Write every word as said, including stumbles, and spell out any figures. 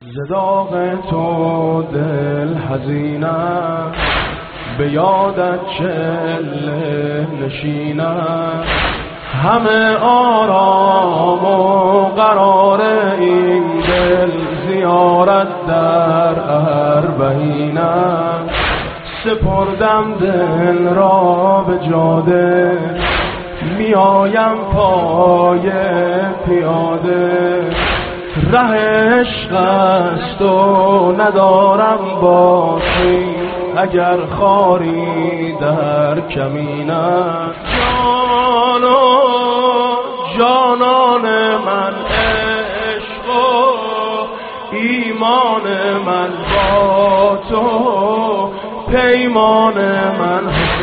زداغ تو دل حزینم، به یادت چله نشینم. همه آرام و قرار این دل زیارت در اربعینم. سپردم دل را به جاده، میایم پای پیاده. ره عشق است و ندارم باکی، اگر خاری در کمینم. جان و جانان من، عشق و ایمان من با تو، پیمان من